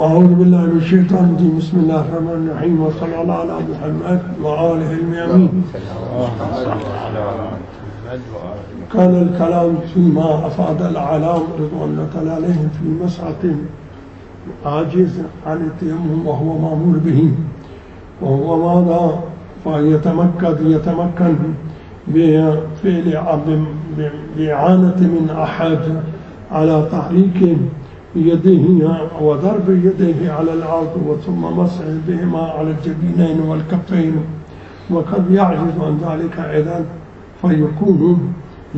أعوذ بالله من الشيطان الرجيم. بسم الله الرحمن الرحيم، وصلى الله على محمد وآله الميامين. كان الكلام فيما أفاد العلام رضوان الله تعالى عليهم في مسعة عاجز عن التيمم وهو مأمور به، وهو ماذا؟ فيتمكن بفعل بإعانة من أحد على تحريك يديه وضرب يديه على الأرض ثم مسح بهما على الجبينين والكفين، وقد يعجز عن ذلك أيضا، فيكون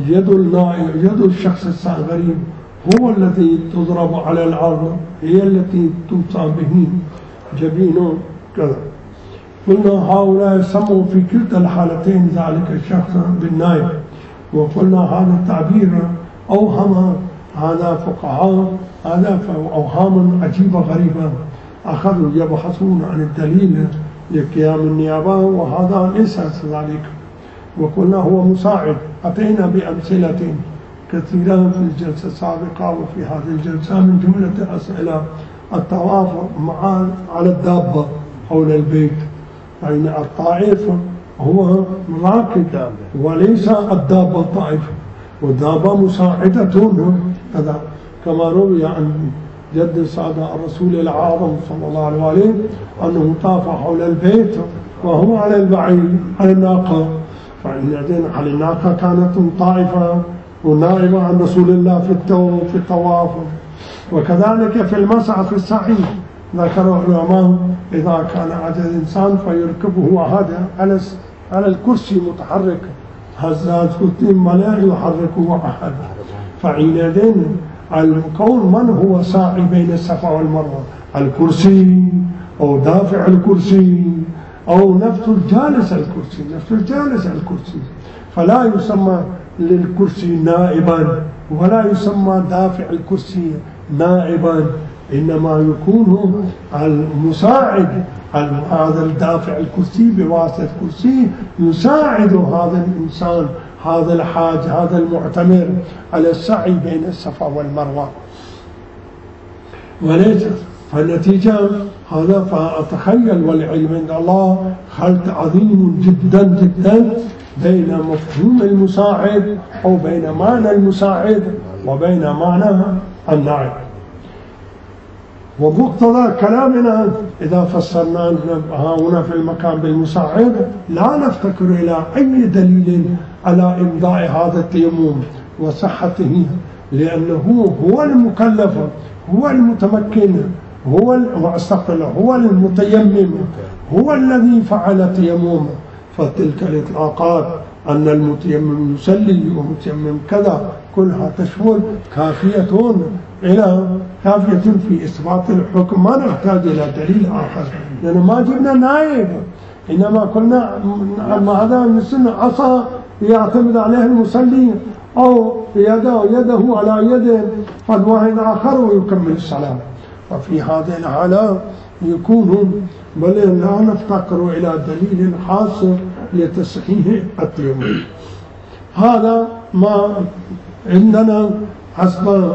يد الشخص الغريب هو الذي تضرب على الأرض، هي التي توصى به جبينه كذا. قلنا هؤلاء سموا في كلتا الحالتين ذلك الشخص بالنائب، وقلنا هذا التعبير أوهم هذا فقهاء هذا أوهام عجيبة غريبة، أخذوا يبحثون عن الدليل لقيام النيابة، وهذا ليس ذلك. وقلنا هو مساعد. أتينا بأمثلة كثيرة في الجلسة السابقة وفي هذه الجلسة، من جملة أسئلة الطواف على الدابة حول البيت، فإن الطائف هو راكب وليس الدابة الطائف، والدابة مساعدة كذا، كما روي عن جد السادة الرسول العظيم صلى الله عليه وسلم أنه طاف حول البيت وهو على البعير على الناقة، فإن على الناقة كانت طائفة ونائبة عن رسول الله في الطواف. وكذلك في المسعى في السعي ذكر العلماء إذا كان عجز الإنسان فيركبه هذا على الكرسي متحرك، هزاز كرسي ولا يحركه أحد، فعندئذ الكون من هو ساعي بين الصفا والمروة؟ الكرسي أو دافع الكرسي أو نفس الجالس الكرسي، فلا يسمى للكرسي نائبا ولا يسمى دافع الكرسي نائبا، إنما يكون المساعد هذا الدافع الكرسي بواسطة الكرسي يساعد هذا الإنسان هذا الحاج هذا المعتمر على السعي بين الصفا والمروة. وليس فالنتيجة هذا، فأتخيل والعلم عند الله خلط عظيم جدا جدا بين مفهوم المساعد أو بين معنى المساعد وبين معنى النائب. ومقتضى كلامنا إذا فسرنا هنا في المكان بالمساعد لا نفتكر إلى أي دليل على إمضاء هذا التيمم وصحته، لأنه هو المكلف هو المتمكن هو المتيمم هو الذي فعل التيمم. فتلك الإطلاقات أن المتيمم يصلي ومتيمم كذا كلها تشمل كافية في إثبات الحكم، ما نحتاج إلى دليل آخر، لأن ما جبنا نائب، إنما قلنا هذا مثل عصا يعتمد عليه المصلي أو يده على يد فالواحد آخر ويكمل الصلاة. وفي هذه الحالة يكون بل لا نفتقر إلى دليل خاص لتصحيح التيمم. هذا ما عندنا حسب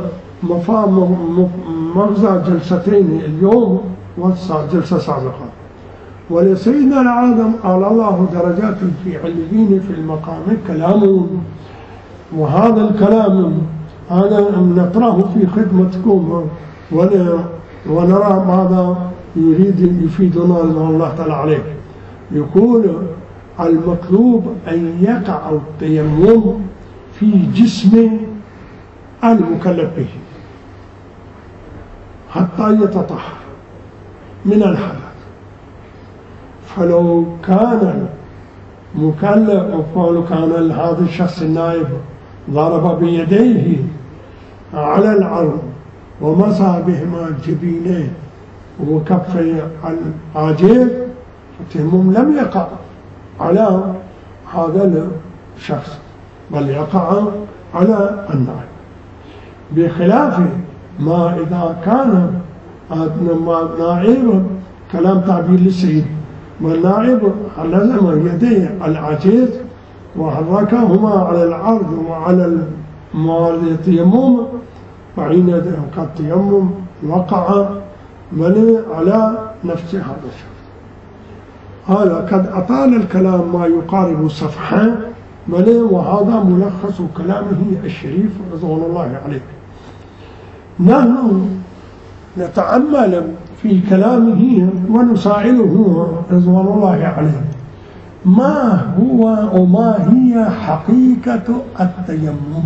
مغزى جلستين اليوم والجلسة سابقة. ولسيدنا العالم قال الله درجات في عليين في المقام كلام، وهذا الكلام هذا نطرحه في خدمتكم ونرى ماذا يريد يفيدنا الله تعالى عليه. يقول المطلوب أن يقع التيمم في جسم المكلف به حتى يتطهر من الحدث. فلو كان هذا الشخص النائب ضرب بيديه على الأرض ومسح بهما الجبينين وكفي العاجز، فالتيمم لم يقع على هذا الشخص بل يقع على النائب، بخلاف ما إذا كان نائب كلام تعبير للسيد والنائب لزم يديه العاجز وحركهما على الأرض وعلى التيمم، فحين التيمم وقع بل على نفس هذا الشخص. هذا قد أطال الكلام ما يقارب صفحة، بل وهذا ملخص كلامه الشريف رضوان الله عليه. نحن نتأمل في كلامه ونسائله رضوان الله عليه ما هو وما هي حقيقة التيمم.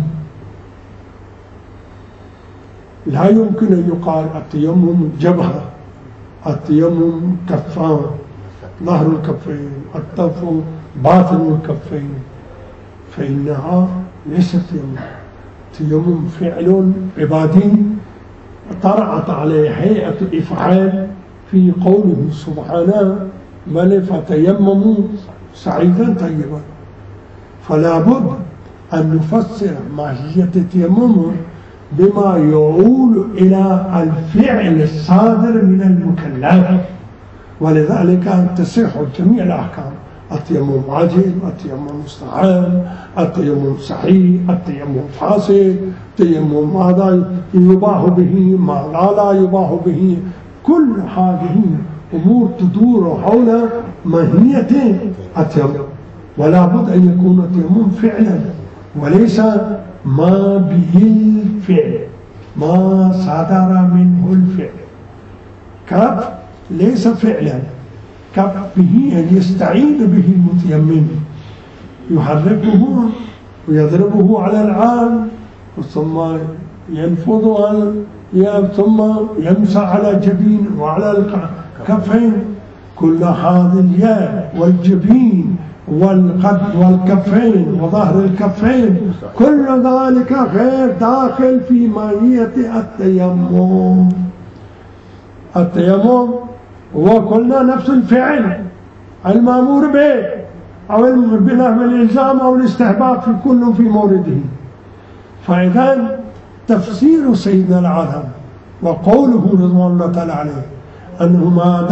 لا يمكن أن يقال التيمم جبهة، التيمم كفان، ظهر الكفين، الطرف باطن الكفين، فإنها ليست تيمم. تيمم فعل عبادي طرأت عليه هيئة إفعال في قوله سبحانه بل فتيمموا سعيدا طيبا. فلا بد أن نفسر ماهية التيمم بما يعول إلى الفعل الصادر من المكلف، ولذلك تصح جميع الأحكام: التيمم واجب، التيمم مستحب، التيمم صحيح، التيمم فاسد، التيمم ماذا يباح به، ما لا يباح به. كل هذه أمور تدور حول ماهية التيمم، ولا بد أن يكون التيمم فعلا وليس ما به الفعل، ما صدر منه الفعل. كف ليس فعلا، كف به أن يستعين به المتيمم، يحركه ويضربه على العام ثم ينفض ثم يمسح على الجبين وعلى الكفين. كل هذه اليد والجبين والقد والكفين وظهر الكفين كل ذلك غير داخل في ماهية التيمم. التيمم وقلنا نفس الفعل المأمور به أو بنحو الإلزام أو الاستحباب في كل في مورده. فإذا تفسير سيدنا العظم وقوله رضوان الله تعالى عليه أنه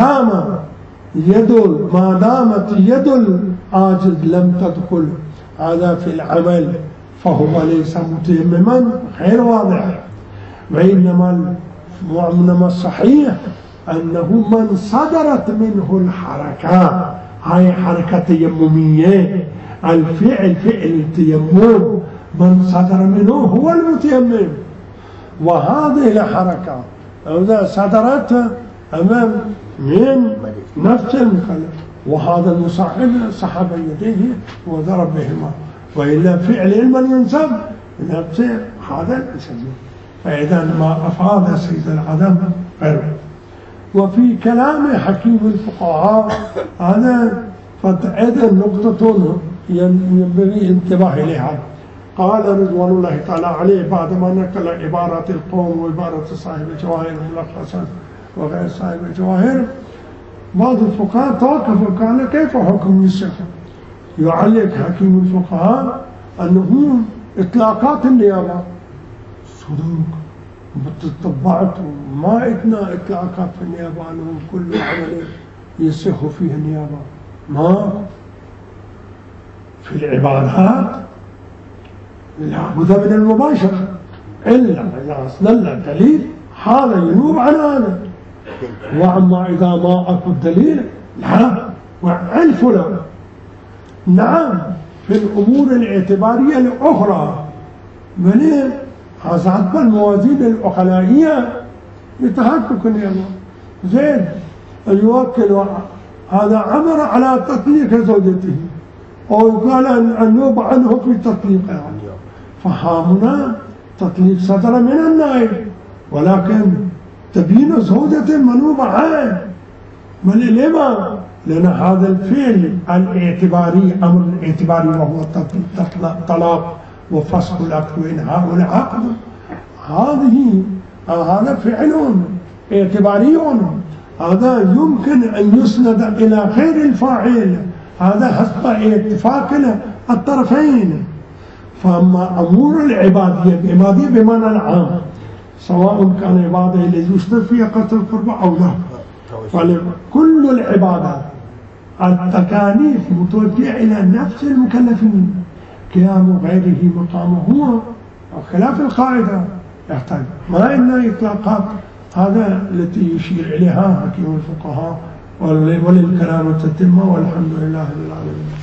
ما دامت يد العاجز لم تدخل هذا في العمل فهو ليس متيمما غير واضح. وإنما الصحيح أنه من صدرت منه الحركة، هاي حركة تيممية، الفعل فعل التيمم، من صدر منه هو المتيمم. وهذه الحركة إذا صدرت أمام من نفس المكلف، وهذا المصاحب سحب يديه وضرب بهما، وإلا فعل علم ينسب نفسه هذا يسميه. فإذا ما أفاد سيد العدم غيره. وفي كلام حكيم الفقهاء هذا أيضا نقطة ينبغي الانتباه إليها. قال رضوان الله تعالى عليه بعدما نقل عبارات القوم وعبارة صاحب الجواهر الملخصة وغير صاحب الجواهر، بعض الفقهاء توقف وقال كيف حكم الشيخ؟ يعلق حكيم الفقهاء أنه إطلاقات النيابة صدوق طبعت ما إتنا إطلاقات في النيابة أنه كل عمل يصح فيه النيابة. ما في العبادات لا بد من المباشرة إلا إذا أصدل الدليل هذا ينوب عن هذا. وأما إذا ما أكو الدليل لا وعلف له. نعم في الأمور الاعتبارية الأخرى منين حسب الموازين العقلائية يتحقق النيابة. زين يوكل هذا أمر على تطليق زوجته أو يقال أن ينوب عنه في تطليقها، فهامنا تطليق صدر من النائب، ولكن تبين زوجة منوبة عنه. لما؟ لأن هذا الفعل الاعتباري أمر اعتباري وهو طلاق وفسخ العقد وإنهاء العقد، هذا فعل اعتباري، هذا يمكن أن يسند إلى غير الفاعل، هذا حسب اتفاق الطرفين. فأما أمور العبادية بمعنى العام سواء كان عبادة التي يشترط فيها قتل القربى أو لا، فكل العبادات التكاليف متوجهة إلى نفس المكلفين، قيام غيره مقامه هو خلاف القاعدة يحتاج ما إلا إطلاقات هذا التي يشير إليها حكيم الفقهاء، وللكلام تتمة، والحمد لله رب العالمين.